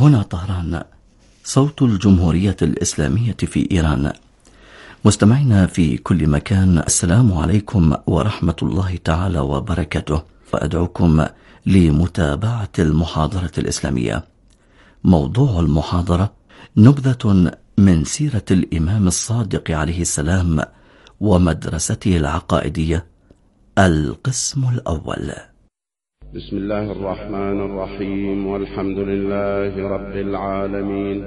هنا طهران، صوت الجمهورية الإسلامية في إيران. مستمعينا في كل مكان، السلام عليكم ورحمة الله تعالى وبركاته، وأدعوكم لمتابعة المحاضرة الإسلامية. موضوع المحاضرة نبذة من سيرة الإمام الصادق عليه السلام ومدرسته العقائدية، القسم الأول. بسم الله الرحمن الرحيم، والحمد لله رب العالمين.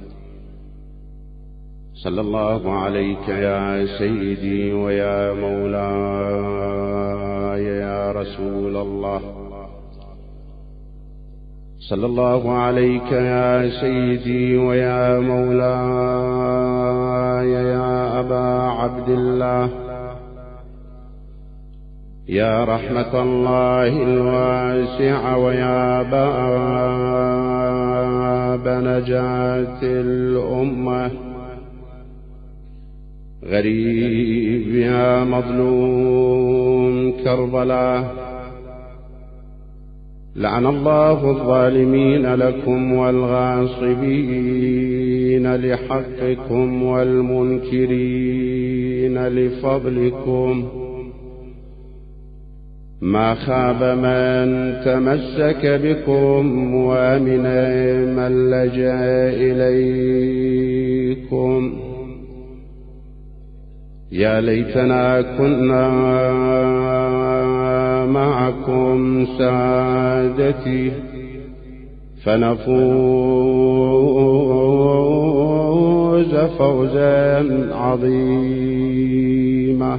صلى الله عليك يا سيدي ويا مولاي يا رسول الله. صلى الله عليك يا سيدي ويا مولاي يا أبا عبد الله، يا رحمة الله الواسعة ويا باب نجاة الأمة، غريب يا مظلوم كربلاء. لعن الله الظالمين لكم والغاصبين لحقكم والمنكرين لفضلكم. ما خاب من تمسك بكم وأمن من لجأ إليكم. يا ليتنا كنا معكم سادتي فنفوز فوزا عظيما.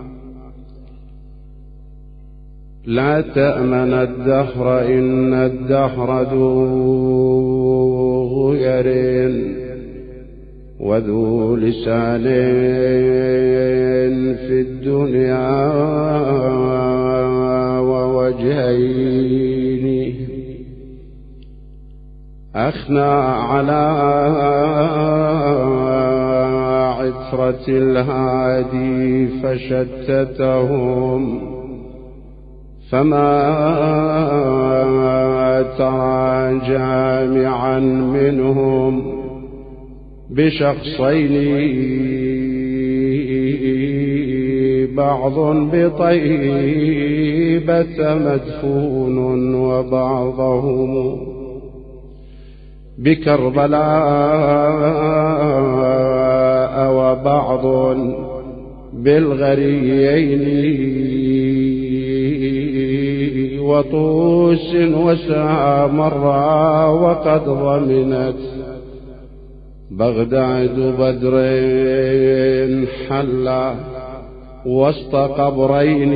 لا تأمن الدهر إن الدهر ذو غير وذو لسان في الدنيا ووجهين. أخنى على عثرة الهادي فشتتهم، فما ترى جامعا منهم بشخصين، بعض بطيبة مدفون وبعضهم بكربلاء وبعض بالغريين وطوس وسامراء. وقد ضمنت بغداد بدر حلا وسط قبرين.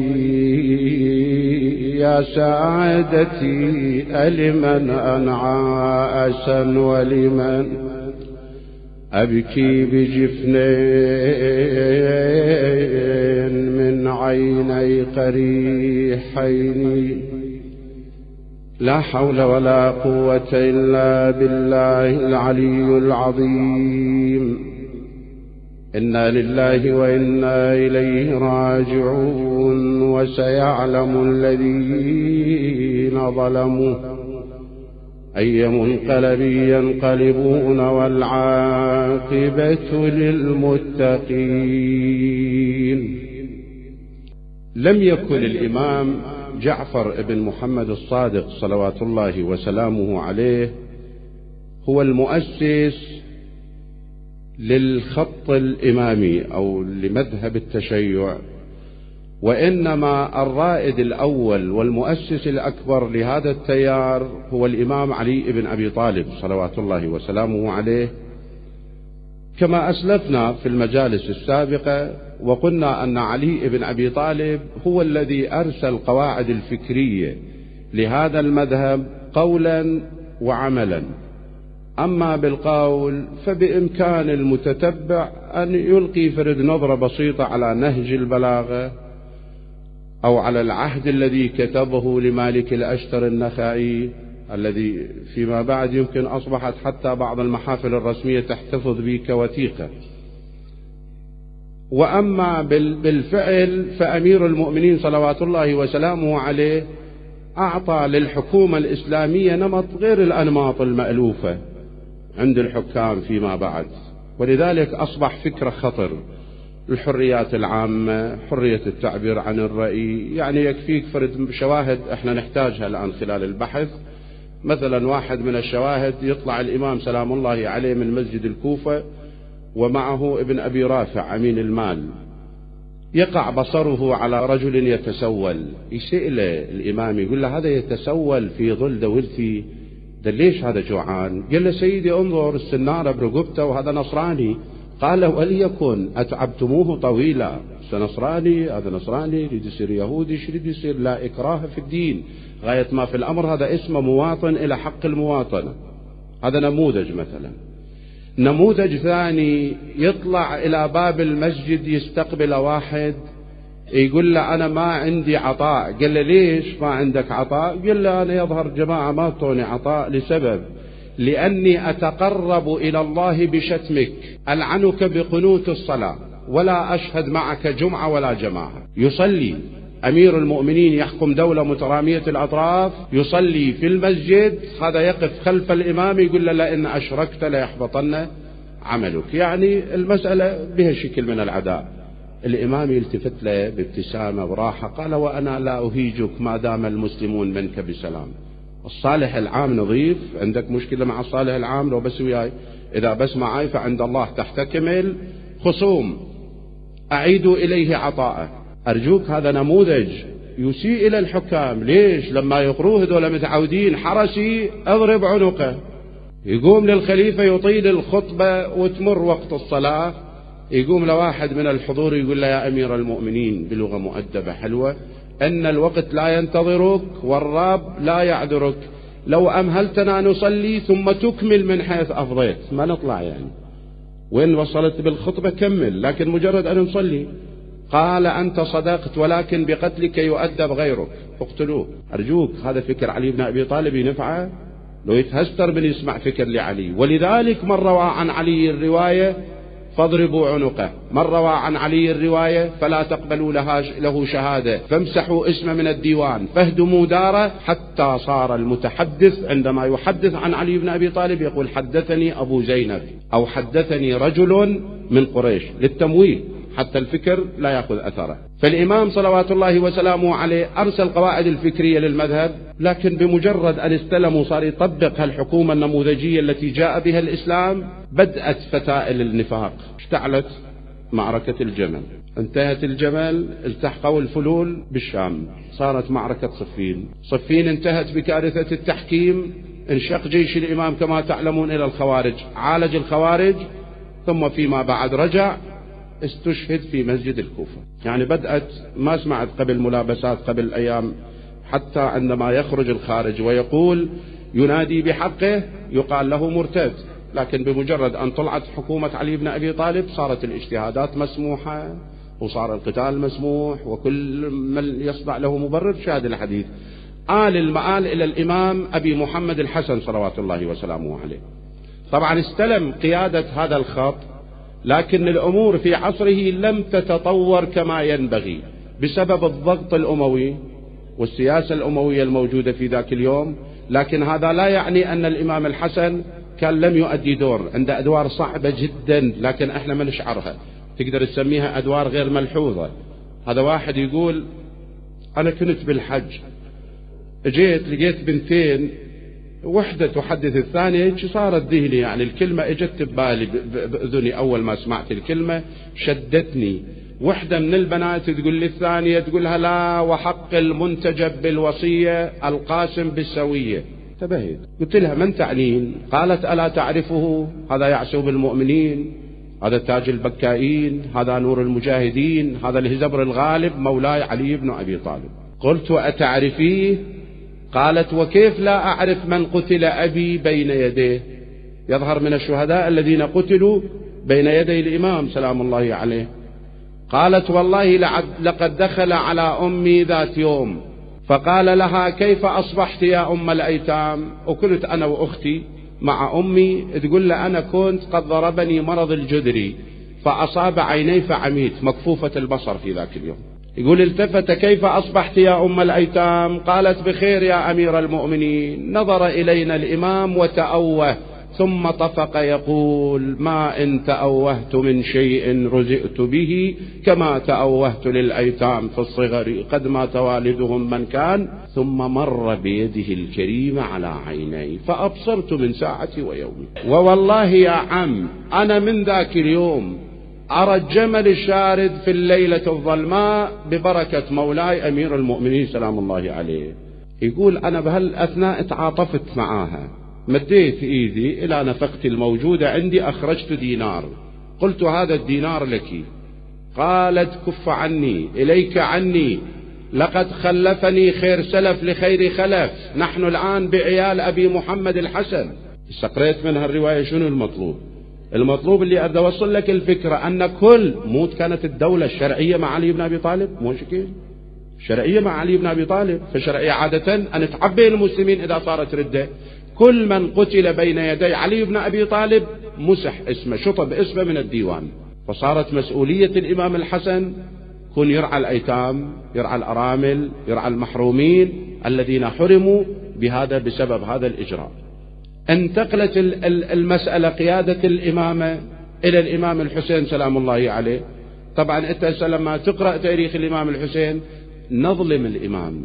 يا سعادتي ألمن أنعى أسا ولمن أبكي بجفنين من عيني قريحين. لا حول ولا قوة إلا بالله العلي العظيم. إنا لله وإنا إليه راجعون. وسيعلم الذين ظلموا أي منقلب ينقلبون، والعاقبة للمتقين. لم يكن الإمام جعفر بن محمد الصادق صلوات الله وسلامه عليه هو المؤسس للخط الإمامي أو لمذهب التشيع، وإنما الرائد الأول والمؤسس الأكبر لهذا التيار هو الإمام علي بن أبي طالب صلوات الله وسلامه عليه، كما أسلفنا في المجالس السابقة. وقلنا أن علي بن أبي طالب هو الذي أرسى القواعد الفكرية لهذا المذهب قولا وعملا. أما بالقول فبإمكان المتتبع أن يلقي فرد نظرة بسيطة على نهج البلاغة أو على العهد الذي كتبه لمالك الأشتر النخعي، الذي فيما بعد يمكن أصبحت حتى بعض المحافل الرسمية تحتفظ به كوثيقة. وأما بالفعل فأمير المؤمنين صلوات الله وسلامه عليه أعطى للحكومة الإسلامية نمط غير الأنماط المألوفة عند الحكام فيما بعد، ولذلك أصبح فكرة خطر. الحريات العامة، حرية التعبير عن الرأي، يعني يكفيك فرد شواهد احنا نحتاجها الآن خلال البحث. مثلا واحد من الشواهد يطلع الإمام سلام الله عليه من مسجد الكوفة ومعه ابن أبي رافع أمين المال، يقع بصره على رجل يتسول، يسأل الإمام يقول له هذا يتسول في ظل دولتي، ده ليش هذا جوعان؟ قال له سيدي انظر السنارة برقبته وهذا نصراني. قال وليكن أتعبتموه طويلا، نصراني هذا نصراني يريد يصير يهودي، ايش يريد يصير؟ لا إكراه في الدين، غاية ما في الأمر هذا اسمه مواطن إلى حق المواطنة. هذا نموذج. مثلا نموذج ثاني، يطلع إلى باب المسجد يستقبل واحد يقول له أنا ما عندي عطاء. قال له ليش ما عندك عطاء؟ قال له أنا يظهر جماعة ما أعطوني عطاء لسبب، لأني أتقرب إلى الله بشتمك، ألعنك بقنوت الصلاة، ولا أشهد معك جمعة ولا جماعة. يصلي أمير المؤمنين يحكم دولة مترامية الأطراف، يصلي في المسجد، هذا يقف خلف الإمام يقول له لئن أشركت ليحبطن عملك. يعني المسألة بها شكل من العداء. الإمام يلتفت له بابتسامة براحة، قال وأنا لا أهيجك ما دام المسلمون منك بسلام. الصالح العام نظيف، عندك مشكلة مع الصالح العام لو بس وياي، إذا بس معي فعند الله تحتكمل خصوم، أعيدوا إليه عطاءه. أرجوك هذا نموذج يسيء إلى الحكام. ليش؟ لما يقروه دول متعودين حرسي أضرب عنقه، يقوم للخليفة يطيل الخطبة وتمر وقت الصلاة، يقوم لواحد من الحضور يقول له يا أمير المؤمنين بلغة مؤدبة حلوة، أن الوقت لا ينتظرك والراب لا يعذرك، لو أمهلتنا نصلي ثم تكمل من حيث أفضيت. ما نطلع يعني وين وصلت بالخطبة كمل، لكن مجرد أن نصلي. قال أنت صدقت ولكن بقتلك يؤدب غيرك، اقتلوه. أرجوك هذا فكر علي بن أبي طالب ينفعه؟ لو يتهستر من يسمع فكر لعلي. ولذلك من روى عن علي الرواية فاضربوا عنقه، من روى عن علي الرواية فلا تقبلوا له شهادة، فامسحوا اسمه من الديوان، فاهدموا داره، حتى صار المتحدث عندما يحدث عن علي بن أبي طالب يقول حدثني أبو زينب أو حدثني رجل من قريش، للتمويه حتى الفكر لا يأخذ أثره. فالإمام صلوات الله وسلامه عليه أرسل قواعد الفكرية للمذهب، لكن بمجرد أن استلموا صار يطبق هالحكومة النموذجية التي جاء بها الإسلام، بدأت فتائل النفاق، اشتعلت معركة الجمل، انتهت الجمل، التحقوا الفلول بالشام، صارت معركة صفين. صفين انتهت بكارثة التحكيم، انشق جيش الإمام كما تعلمون إلى الخوارج، عالج الخوارج، ثم فيما بعد رجع استشهد في مسجد الكوفة. يعني بدأت، ما سمعت قبل ملابسات قبل أيام، حتى عندما يخرج الخارج ويقول ينادي بحقه يقال له مرتد، لكن بمجرد أن طلعت حكومة علي بن أبي طالب صارت الاجتهادات مسموحة وصار القتال مسموح، وكل من يصدع له مبرر شاهد الحديث. آل المآل إلى الإمام أبي محمد الحسن صلوات الله وسلامه عليه. طبعا استلم قيادة هذا الخط، لكن الأمور في عصره لم تتطور كما ينبغي بسبب الضغط الأموي والسياسة الأموية الموجودة في ذاك اليوم. لكن هذا لا يعني أن الإمام الحسن كان لم يؤدي دور، عنده أدوار صعبة جدا لكن احنا ما نشعرها، تقدر تسميها أدوار غير ملحوظة. هذا واحد يقول أنا كنت بالحج، جيت لقيت بنتين، وحدة تحدث الثانية، صارت ذهني يعني الكلمة اجت ببالي بأذني أول ما سمعت الكلمة شدتني. وحدة من البنات تقول للثانية، تقولها لا وحق المنتجب بالوصية القاسم بالسوية. انتبهت، قلت لها من تعنين؟ قالت ألا تعرفه؟ هذا يعسوب المؤمنين، هذا تاج البكائين، هذا نور المجاهدين، هذا الهزبر الغالب مولاي علي بن أبي طالب. قلت أتعرفيه؟ قالت وكيف لا أعرف من قتل أبي بين يديه، يظهر من الشهداء الذين قتلوا بين يدي الإمام سلام الله عليه. قالت والله لقد دخل على أمي ذات يوم فقال لها كيف أصبحت يا أم الأيتام؟ وكنت أنا وأختي مع أمي، تقول له أنا كنت قد ضربني مرض الجدري فأصاب عيني فعميت، مكفوفة البصر في ذاك اليوم. يقول التفت: كيف أصبحت يا أم الأيتام؟ قالت: بخير يا أمير المؤمنين. نظر إلينا الإمام وتأوه، ثم طفق يقول: ما إن تأوهت من شيء رزقت به كما تأوهت للأيتام في الصغر قد مات والدهم من كان. ثم مر بيده الكريمة على عيني فأبصرت من ساعتي ويومي. ووالله يا عم أنا من ذاك اليوم أرى الجمل الشارد في الليلة الظلماء ببركة مولاي أمير المؤمنين سلام الله عليه. يقول: أنا بهالأثناء تعاطفت معاها، مديت إيدي إلى نفقتي الموجودة عندي، أخرجت دينار، قلت: هذا الدينار لك. قالت: كف عني، إليك عني، لقد خلفني خير سلف لخير خلف، نحن الآن بعيال أبي محمد الحسن. استقريت منها الرواية شنو المطلوب؟ المطلوب اللي أريد أوصل لك الفكرة أن كل موت كانت الدولة الشرعية مع علي بن أبي طالب، مو شكل شرعية مع علي بن أبي طالب. فشرعية عادة أن تعبي المسلمين إذا صارت ردة، كل من قتل بين يدي علي بن أبي طالب مسح اسمه، شطب اسمه من الديوان. فصارت مسؤولية الإمام الحسن كن يرعى الأيتام، يرعى الأرامل، يرعى المحرومين الذين حرموا بهذا بسبب هذا الإجراء. انتقلت المسألة قيادة الإمامة إلى الإمام الحسين سلام الله عليه. طبعا أنت لما تقرأ تاريخ الإمام الحسين نظلم الإمام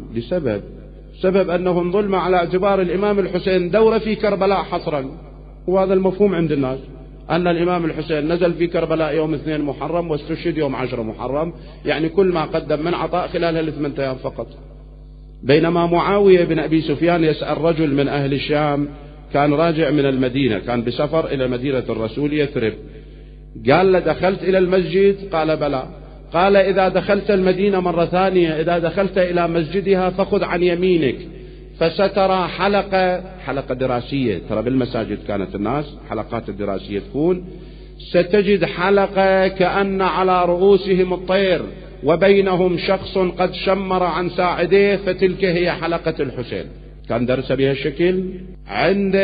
سبب أنهم ظلم على اعتبار الإمام الحسين دورة في كربلاء حصرا، وهذا المفهوم عند الناس أن الإمام الحسين نزل في كربلاء يوم 2 محرم واستشهد يوم 10 محرم، يعني كل ما قدم من عطاء خلال هال8 أيام فقط. بينما معاوية بن أبي سفيان يسأل رجل من أهل الشام كان راجع من المدينة، كان بسفر إلى مدينة الرسول يثرب، قال له: دخلت إلى المسجد؟ قال: بلى. قال: إذا دخلت المدينة مرة ثانية، إذا دخلت إلى مسجدها فخذ عن يمينك فسترى حلقة دراسية، ترى بالمساجد كانت الناس حلقات الدراسية تكون، ستجد حلقة كأن على رؤوسهم الطير وبينهم شخص قد شمر عن ساعديه، فتلك هي حلقة الحسين. كان درس بها الشكل. عند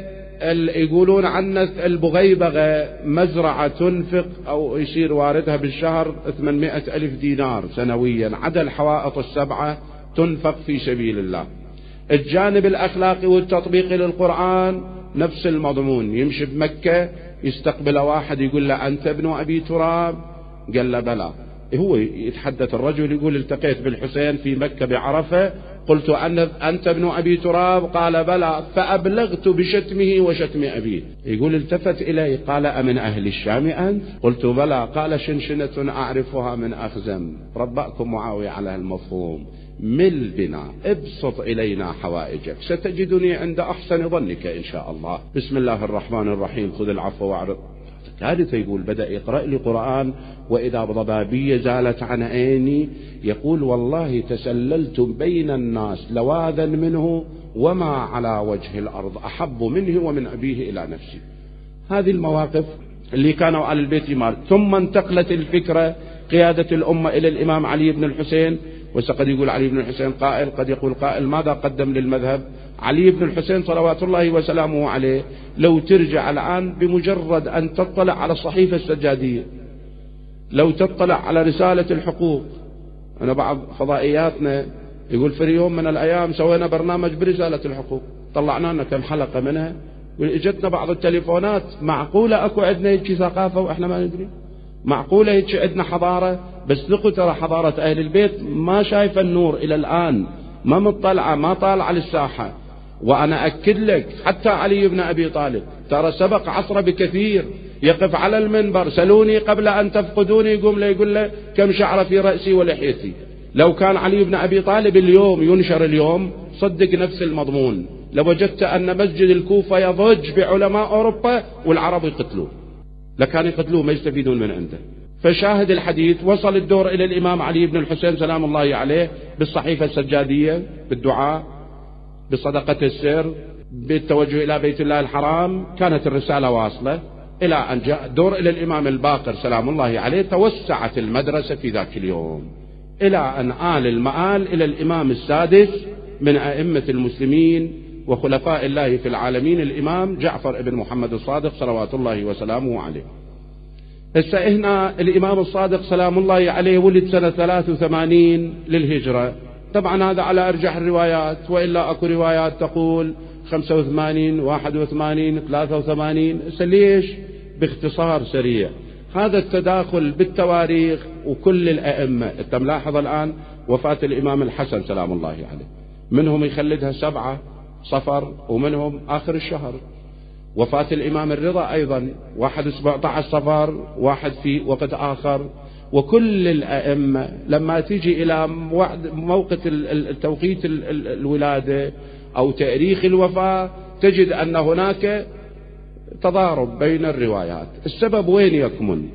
يقولون عن البغيبغة مزرعة تنفق أو يصير واردها بالشهر 800,000 دينار سنويا، عدا الحوائط 7 تنفق في سبيل الله. الجانب الأخلاقي والتطبيقي للقرآن نفس المضمون. يمشي بمكة يستقبل واحد يقول له: أنت ابن أبي تراب؟ قال له: بلى. هو يتحدث الرجل يقول: التقيت بالحسين في مكة بعرفة، قلت: أنت ابن أبي تراب؟ قال: بلى. فأبلغت بشتمه وشتم أبيه. يقول: التفت إلي قال: أمن أهل الشام أنت؟ قلت: بلى. قال: شنشنة أعرفها من أخزم. ربأكم معاوية على المفهوم، مل بنا، ابسط إلينا حوائجك، ستجدني عند أحسن ظنك إن شاء الله. بسم الله الرحمن الرحيم، خذ العفو واعرض. ثالث يقول: بدأ يقرأ لي قرآن وإذا ضبابية زالت عن عيني. يقول: والله تسللت بين الناس لواذا منه وما على وجه الأرض أحب منه ومن أبيه إلى نفسي. هذه المواقف اللي كانوا على البيت مال. ثم انتقلت الفكرة قيادة الأمة إلى الإمام علي بن الحسين. وسقد يقول علي بن الحسين قائل، قد يقول قائل: ماذا قدم للمذهب؟ علي بن الحسين صلوات الله وسلامه عليه لو ترجع الآن بمجرد أن تطلع على الصحيفة السجادية، لو تطلع على رسالة الحقوق، أنا بعض فضائياتنا يقول في يوم من الأيام سوينا برنامج برسالة الحقوق، طلعنا لنا كم حلقة منها، وإجتنا بعض التليفونات: معقولة أكو عندنا هيك ثقافة وإحنا ما ندري؟ معقولة هيك عندنا حضارة؟ بس ثقوا ترى حضارة أهل البيت ما شايفة النور إلى الآن، ما مطلعة، ما طالعة للساحة. وأنا أكد لك حتى علي بن أبي طالب ترى سبق عصره بكثير، يقف على المنبر: سلوني قبل أن تفقدوني، يقوم له يقول له: كم شعر في رأسي ولحيتي. لو كان علي بن أبي طالب اليوم ينشر اليوم صدق نفس المضمون، لوجدت أن مسجد الكوفة يضج بعلماء أوروبا والعرب يقتلوه، لكان يقتلوه ما يستفيدون من عنده. فشاهد الحديث وصل الدور إلى الإمام علي بن الحسين سلام الله عليه بالصحيفة السجادية، بالدعاء، بصدقة السر، بالتوجه إلى بيت الله الحرام. كانت الرسالة واصلة إلى أن جاء الدور إلى الإمام الباقر سلام الله عليه. توسعت المدرسة في ذاك اليوم إلى أن آل المآل إلى الإمام السادس من أئمة المسلمين وخلفاء الله في العالمين، الإمام جعفر بن محمد الصادق صلوات الله وسلامه عليه. هسه هنا الإمام الصادق سلام الله عليه ولد سنة 83 للهجرة، طبعا هذا على أرجح الروايات، وإلا أكو روايات تقول 85 81 83. ليش؟ باختصار سريع، هذا التداخل بالتواريخ وكل الأئمة. أنت ملاحظ الآن وفاة الإمام الحسن سلام الله عليه، منهم يخلدها 7 صفر ومنهم آخر الشهر. وفاة الإمام الرضا أيضا 17 صفر، واحد في وقت آخر. وكل الأئمة لما تيجي إلى موقت التوقيت الولادة أو تاريخ الوفاة تجد أن هناك تضارب بين الروايات. السبب وين يكمن؟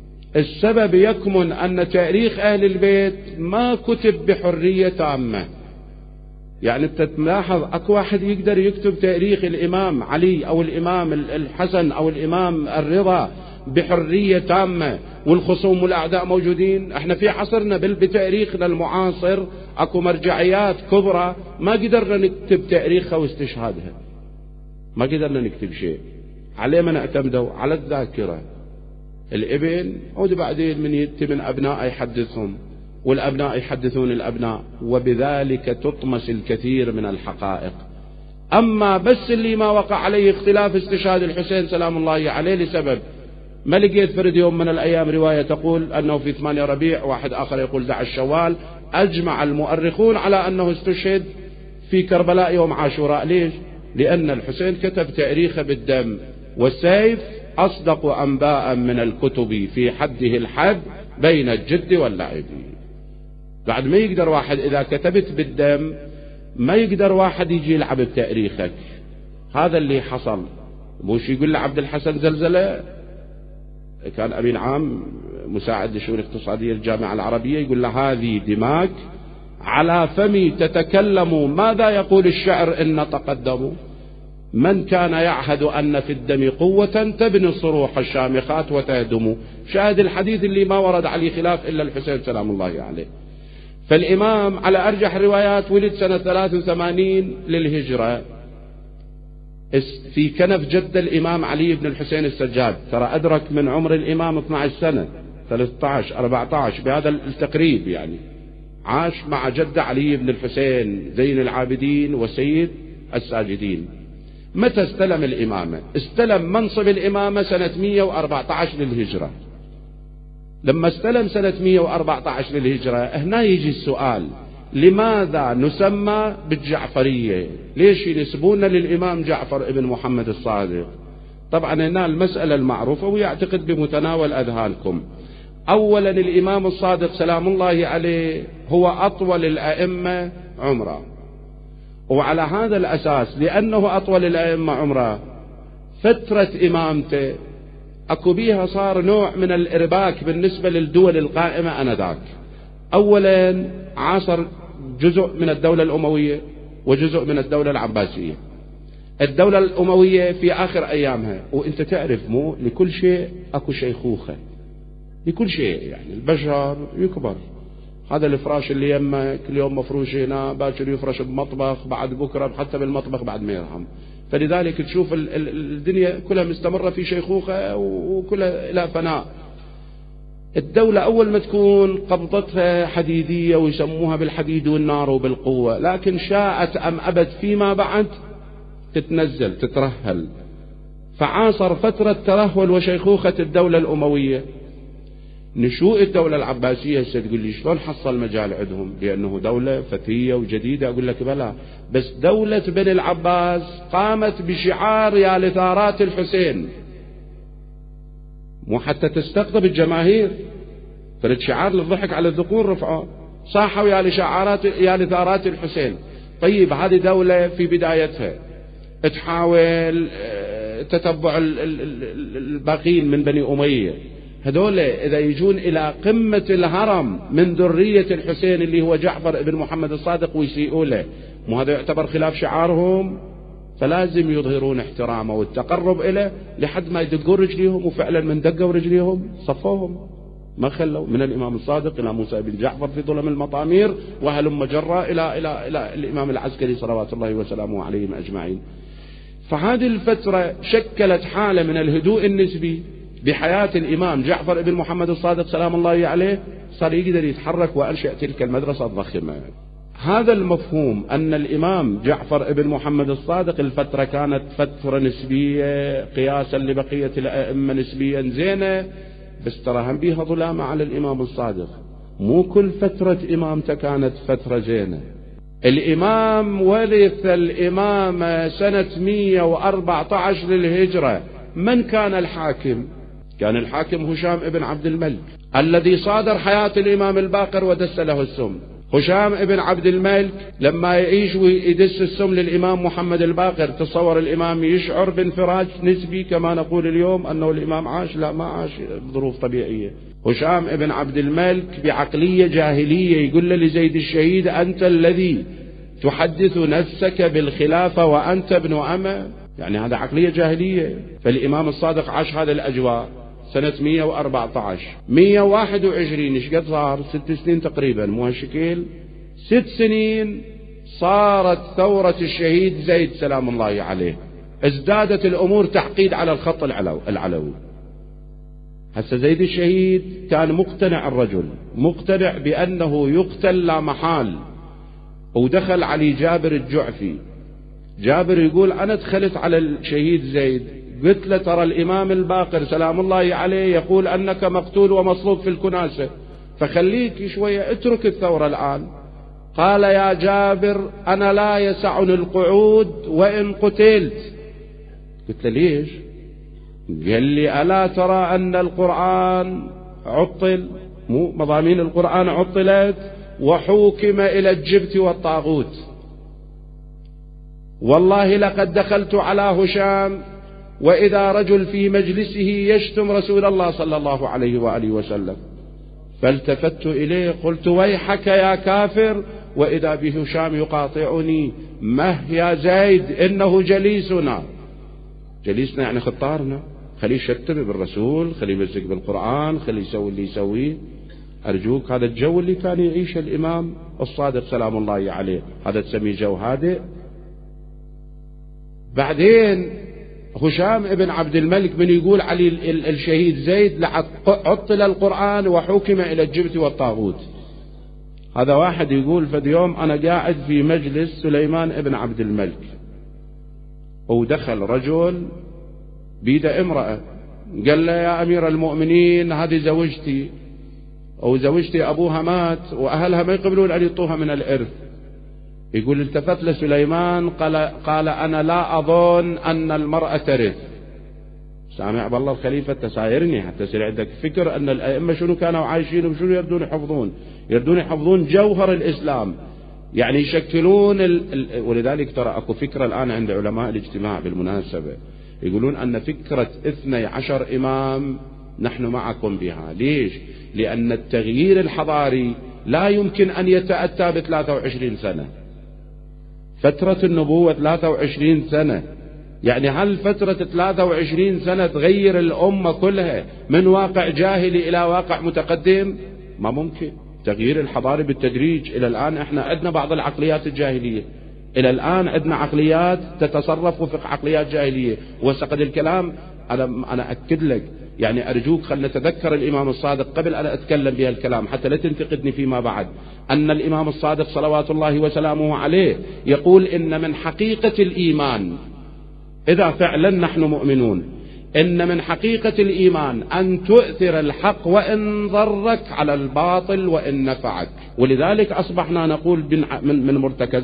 السبب يكمن أن تاريخ أهل البيت ما كتب بحرية تامة. يعني تلاحظ أكو واحد يقدر يكتب تاريخ الإمام علي أو الإمام الحسن أو الإمام الرضا بحرية تامة والخصوم والأعداء موجودين. احنا في عصرنا بتاريخنا المعاصر أكو مرجعيات كبرى ما قدرنا نكتب تاريخها واستشهادها، ما قدرنا نكتب شيء. عليه ما نعتمدوا على الذاكرة. الابن عود بعدين من يتي من أبناء يحدثهم والأبناء يحدثون الأبناء، وبذلك تطمس الكثير من الحقائق. أما بس اللي ما وقع عليه اختلاف استشهاد الحسين سلام الله عليه لسبب، ما لقيت فرد يوم من الأيام رواية تقول أنه في 8 ربيع، واحد آخر يقول 11 شوال. أجمع المؤرخون على أنه استشهد في كربلاء يوم عاشوراء. ليش؟ لأن الحسين كتب تاريخه بالدم، والسيف أصدق أنباء من الكتب في حده الحد بين الجد واللعب. بعد ما يقدر واحد إذا كتبت بالدم ما يقدر واحد يجي يلعب بتاريخك. هذا اللي حصل. مش يقول لعبد الحسن زلزلة، كان أمين عام مساعد لشؤون الاقتصادية الجامعة العربية، يقول له هذه دماغ على فمي تتكلم، ماذا يقول الشعر إن تقدموا؟ من كان يعهد أن في الدم قوة تبني الصروح الشامخات وتهدم. شاهد الحديث اللي ما ورد عليه خلاف إلا الحسين سلام الله عليه. فالإمام على أرجح الروايات ولد سنة 83 للهجرة في كنف جد الإمام علي بن الحسين السجاد. ترى أدرك من عمر الإمام 12 سنة 13 14 بهذا التقريب. يعني عاش مع جد علي بن الحسين زين العابدين وسيد الساجدين. متى استلم الإمامة؟ استلم منصب الإمامة سنة 114 للهجرة. لما استلم سنة 114 للهجرة هنا يجي السؤال، لماذا نسمى بالجعفرية؟ ليش ينسبون للإمام جعفر ابن محمد الصادق؟ طبعا هنا المسألة المعروفة ويعتقد بمتناول أذهانكم. أولا الإمام الصادق سلام الله عليه هو أطول الأئمة عمرا، وعلى هذا الأساس لأنه أطول الأئمة عمرا فترة إمامته أكو بيها صار نوع من الإرباك بالنسبة للدول القائمة أنذاك. أولا عاصر جزء من الدولة الأموية وجزء من الدولة العباسية. الدولة الأموية في آخر أيامها، وإنت تعرف مو لكل شيء أكو شيخوخة، لكل شيء. يعني البشر يكبر، هذا الفراش اللي يمك اليوم مفروش هنا باكر يفرش بمطبخ، بعد بكرة حتى بالمطبخ بعد ما يرحم. فلذلك تشوف الدنيا كلها مستمرة في شيخوخة وكلها إلى فناء. الدولة أول ما تكون قبضتها حديدية ويسموها بالحديد والنار وبالقوة، لكن شاءت أم أبت فيما بعد تتنزل تترهل. فعاصر فترة ترهل وشيخوخة الدولة الأموية. نشوء الدولة العباسية هسه تقول لي شلون حصل مجال عندهم؟ لأنه دولة فتية وجديدة. أقول لك بلا، بس دولة بني العباس قامت بشعار يا لثارات الحسين، مو حتى تستقطب الجماهير، فرد شعار للضحك على الذقون رفعه، صاحوا يا لثارات الحسين. طيب هذه دولة في بدايتها تحاول تتبع الباقين من بني أمية، هذول إذا يجون إلى قمة الهرم من ذرية الحسين اللي هو جعفر ابن محمد الصادق ويسيئوا له، مو هذا يعتبر خلاف شعارهم؟ فلازم يظهرون احترامه والتقرب إليه لحد ما يدقون رجليهم. وفعلا من دقوا رجليهم صفوهم، ما خلوا من الإمام الصادق إلى موسى بن جعفر في ظلم المطامير، وهلم جرى إلى الإمام العسكري صلوات الله وسلامه عليهم أجمعين. فهذه الفترة شكلت حالة من الهدوء النسبي، بحياة الإمام جعفر بن محمد الصادق سلام الله عليه صار يقدر يتحرك وأنشأ تلك المدرسة الضخمة. هذا المفهوم أن الإمام جعفر بن محمد الصادق الفترة كانت فترة نسبية قياسا لبقية الأئمة نسبيا زينة، بس ترى هم بيها ظلامة على الإمام الصادق. مو كل فترة إمامته كانت فترة زينة. الإمام ورث الإمامة سنة 114 للهجرة. من كان الحاكم؟ كان الحاكم هشام بن عبد الملك الذي صادر حياة الإمام الباقر ودس له السم. هشام بن عبد الملك لما يعيش ويدس السم للإمام محمد الباقر، تصور الإمام يشعر بانفراج نسبي كما نقول اليوم أنه الإمام عاش؟ لا، ما عاش بظروف طبيعية. هشام بن عبد الملك بعقلية جاهلية يقول لزيد الشهيد: أنت الذي تحدث نفسك بالخلافة وأنت ابن أمة. يعني هذا عقلية جاهلية. فالإمام الصادق عاش هذه الأجواء سنة 114. 121 ايش قد صار؟ 6 سنين تقريبا، مو هالشكل؟ 6 سنين صارت ثورة الشهيد زيد سلام الله عليه. ازدادت الأمور تعقيد على الخط العلوي. هسه زيد الشهيد كان مقتنع، الرجل مقتنع بأنه يقتل لا محال. ودخل علي جابر الجعفي. جابر يقول: أنا دخلت على الشهيد زيد قلت له: ترى الإمام الباقر سلام الله عليه يقول أنك مقتول ومصلوب في الكناسة، فخليك شوية، اترك الثورة الآن. قال: يا جابر أنا لا يسعني القعود وإن قتلت. قلت له: ليش؟ قال لي: ألا ترى أن القرآن عطل؟ مو مضامين القرآن عطلت وحوكم إلى الجبت والطاغوت. والله لقد دخلت على هشام وإذا رجل في مجلسه يشتم رسول الله صلى الله عليه وآله وسلم، فالتفت إليه قلت: ويحك يا كافر، وإذا بهشام يقاطعني: مه يا زيد إنه جليسنا. جليسنا يعني خطارنا، خليه يشتم بالرسول، خليه يمسك بالقرآن، خليه يسوي اللي يسويه. أرجوك، هذا الجو اللي كان يعيشه الإمام الصادق سلام الله عليه، هذا تسميه جو هادئ؟ بعدين هشام ابن عبد الملك من يقول علي الشهيد زيد: لقد عطل القرآن وحكم إلى الجبت والطاغوت. هذا واحد يقول: فد يوم أنا قاعد في مجلس سليمان ابن عبد الملك، ودخل رجل بيده امرأة، قال له: يا أمير المؤمنين هذه زوجتي، وزوجتي أبوها مات وأهلها ما يقبلون أن يعطوها من الإرث. يقول: التفت لسليمان قال: أنا لا أظن أن المرأة ترث. سامع بالله الخليفة تسايرني حتى يصير عندك فكر أن الأئمة شنو كانوا عايشين وشنو يردون يحفظون. يردون يحفظون جوهر الإسلام، يعني يشكلون ولذلك ترى أكو فكرة الآن عند علماء الاجتماع بالمناسبة، يقولون أن فكرة 12 إمام نحن معكم بها. ليش؟ لأن التغيير الحضاري لا يمكن أن يتأتى ب23 سنة. فترة النبوة 23 سنة، يعني هل فترة 23 سنة تغير الأمة كلها من واقع جاهلي إلى واقع متقدم؟ ما ممكن. تغيير الحضاري بالتدريج. إلى الآن احنا عندنا بعض العقليات الجاهلية، إلى الآن عندنا عقليات تتصرف وفق عقليات جاهلية. وسقد الكلام أنا أكد لك، يعني أرجوك خلنا نتذكر الإمام الصادق قبل أن أتكلم بها الكلام حتى لا تنتقدني فيما بعد، أن الإمام الصادق صلوات الله وسلامه عليه يقول: إن من حقيقة الإيمان، إذا فعلا نحن مؤمنون، إن من حقيقة الإيمان أن تؤثر الحق وإن ضرك على الباطل وإن نفعك. ولذلك أصبحنا نقول من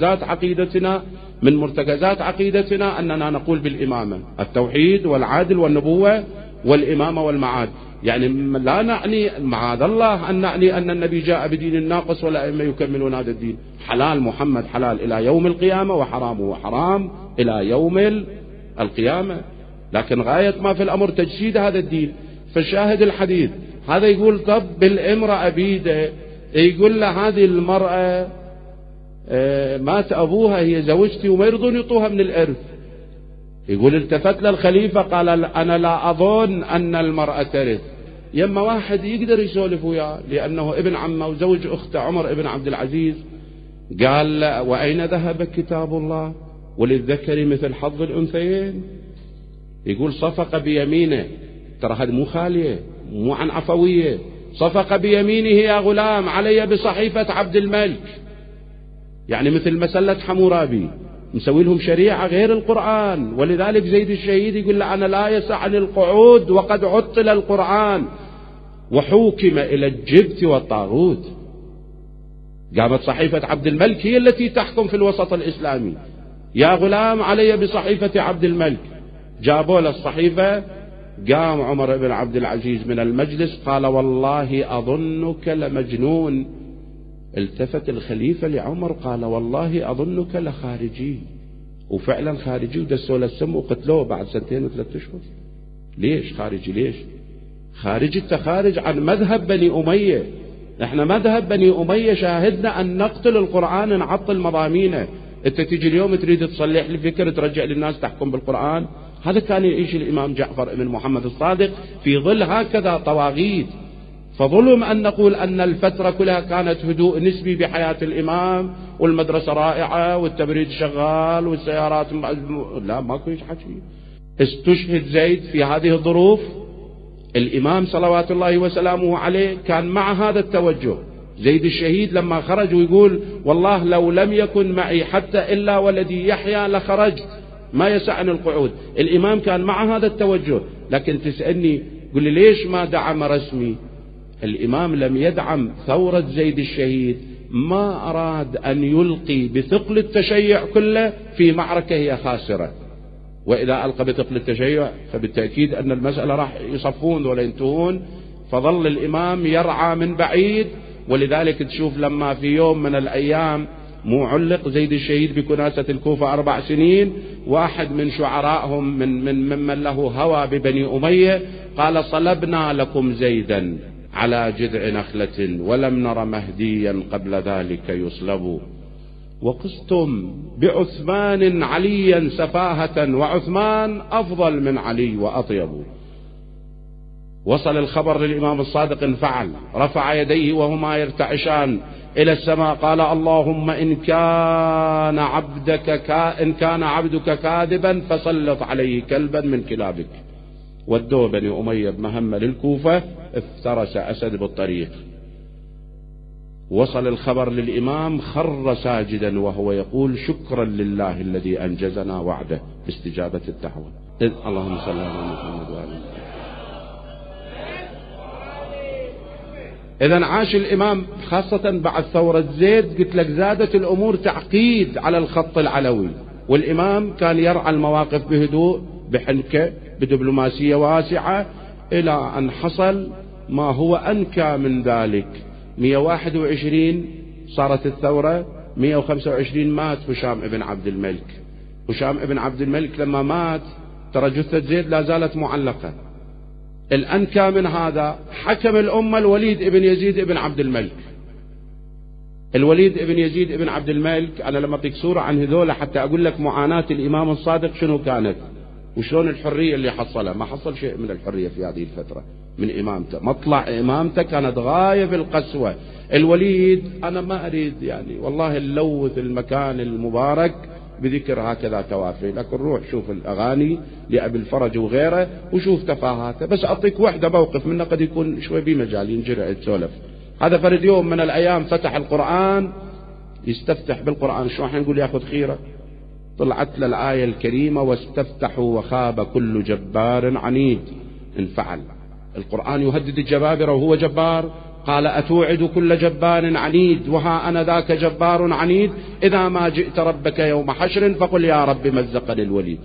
مرتكزات عقيدتنا أننا نقول بالإمامة، التوحيد والعدل والنبوة والإمامة والمعاد. يعني لا نعني معاذ الله أن نعني أن النبي جاء بدين ناقص والأئمة يكملون هذا الدين. حلال محمد حلال إلى يوم القيامة، وحرامه حرام إلى يوم القيامة، لكن غاية ما في الأمر تجسيد هذا الدين. فالشاهد الحديث هذا يقول: طب بالامرأة بيده، يقول له: هذه المرأة مات أبوها، هي زوجتي وما يرضون يطوها من الإرث. يقول: التفت للخليفة قال: أنا لا أظن أن المرأة ترث. يما واحد يقدر يسولف وياه لأنه ابن عمه وزوج أخته عمر ابن عبد العزيز. قال: وأين ذهب كتاب الله وللذكر مثل حظ الأنثيين؟ يقول: صفق بيمينه ترى هذه مو خالية، مو عن عفوية. صفق بيمينه يا غلام علي بصحيفة عبد الملك، يعني مثل مسلة حمورابي مسوي لهم شريعة غير القرآن. ولذلك زيد الشهيد يقول له أنا لا يسعني القعود وقد عطل القرآن وحوكم إلى الجبت والطاغوت. قامت صحيفة عبد الملك هي التي تحكم في الوسط الإسلامي. يا غلام علي بصحيفة عبد الملك. جابوا له الصحيفة، قام عمر بن عبد العزيز من المجلس قال والله أظنك لمجنون. التفت الخليفة لعمر قال والله أظنك لخارجي. وفعلا خارجي، ودسوا له السم وقتلوه بعد 2 و3 أشهر. ليش خارجي؟ ليش خارجي؟ التخارج عن مذهب بني أمية. احنا مذهب بني أمية شاهدنا أن نقتل القرآن نعطل مضامينه. انت تيجي اليوم تريد تصلح لي فكر ترجع للناس تحكم بالقرآن. هذا كان يعيش الإمام جعفر بن محمد الصادق في ظل هكذا طواغيت. فظلم أن نقول أن الفترة كلها كانت هدوء نسبي بحياة الإمام والمدرسة رائعة والتبريد شغال والسيارات لا، ماكو حكي. استشهد زيد في هذه الظروف. الإمام صلوات الله وسلامه عليه كان مع هذا التوجه. زيد الشهيد لما خرج ويقول والله لو لم يكن معي حتى إلا ولدي يحيى لخرجت، ما يسعني القعود. الإمام كان مع هذا التوجه. لكن تسألني قل لي ليش ما دعم رسمي؟ الإمام لم يدعم ثورة زيد الشهيد، ما أراد أن يلقي بثقل التشيع كله في معركة هي خاسرة. وإذا ألقى بثقل التشيع فبالتأكيد أن المسألة راح يصفون ولا ينتهون. فظل الإمام يرعى من بعيد. ولذلك تشوف لما في يوم من الأيام مو علق زيد الشهيد بكناسة الكوفة 4 سنين، واحد من شعرائهم ممن له هوى ببني أمية قال صلبنا لكم زيدا على جذع نخلة ولم نر مهديا قبل ذلك يصلب، وقستم بعثمان عليا سفاهة وعثمان أفضل من علي وأطيب. وصل الخبر للإمام الصادق انفعل، رفع يديه وهما يرتعشان إلى السماء قال اللهم إن كان عبدك كاذبا فسلط عليه كلبا من كلابك. ودوه بني أمية بمهمة للكوفة، افترس أسد بالطريق. وصل الخبر للإمام خر ساجدا وهو يقول شكرا لله الذي أنجزنا وعده باستجابة الدعوة. اللهم صل على محمد وآله. إذن عاش الإمام خاصة بعد ثورة زيد، قلت لك زادت الأمور تعقيد على الخط العلوي. والإمام كان يرعى المواقف بهدوء بحنكة بدبلوماسية واسعة، إلى أن حصل ما هو أنكى من ذلك. 121 صارت الثورة، 125 مات هشام ابن عبد الملك. هشام ابن عبد الملك لما مات ترى جثة زيد لا زالت معلقة. الأنكى من هذا حكم الأمة الوليد ابن يزيد ابن عبد الملك. الوليد ابن يزيد ابن عبد الملك، أنا لما أعطيك صورة عن هذول حتى أقول لك معاناة الإمام الصادق شنو كانت وشلون الحرية اللي حصلها. ما حصل شيء من الحرية في هذه الفترة من إمامته. مطلع إمامته كانت غاية في القسوة. الوليد أنا ما أريد يعني والله نلوث المكان المبارك بذكر هكذا توافي، لكن روح شوف الأغاني لأبي الفرج وغيره وشوف تفاهاته. بس أعطيك وحدة موقف منه قد يكون شوي بمجال ينجرع يتسولف. هذا فرد يوم من الأيام فتح القرآن يستفتح بالقرآن، شو راح نقول ياخذ خيرة؟ طلعت له الآية الكريمة واستفتحوا وخاب كل جبار عنيد. انفعل. القرآن يهدد الجبابرة وهو جبار. قال أتوعد كل جبار عنيد وها أنا ذاك جبار عنيد إذا ما جئت ربك يوم حشر فقل يا رب مزقني الوليد.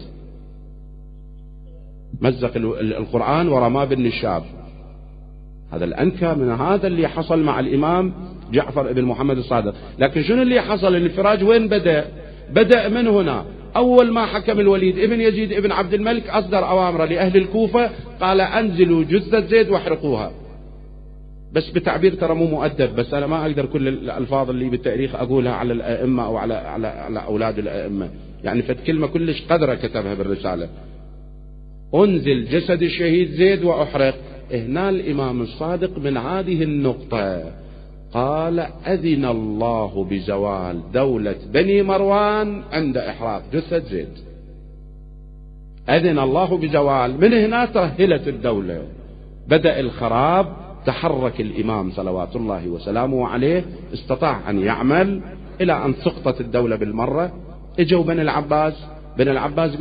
مزق القرآن ورماه بالنشاب. هذا الأنكى من هذا اللي حصل مع الإمام جعفر بن محمد الصادق. لكن شنو اللي حصل؟ الانفراج وين بدأ من هنا. أول ما حكم الوليد ابن يزيد ابن عبد الملك أصدر أوامر لأهل الكوفة، قال أنزلوا جثة زيد واحرقوها. بس بتعبير ترى مو مؤدب، بس أنا ما أقدر كل الألفاظ اللي بالتاريخ أقولها على الأئمة أو على أولاد الأئمة، يعني فد كلمة كلش قدرة كتبها بالرسالة. أنزل جسد الشهيد زيد وأحرق. هنا الإمام الصادق من هذه النقطة قال أذن الله بزوال دولة بني مروان عند إحراق جثة زيد. أذن الله بزوال. من هنا ترهلت الدولة، بدأ الخراب، تحرك الإمام صلوات الله وسلامه عليه، استطاع أن يعمل إلى أن سقطت الدولة بالمرة. اجوا بني العباس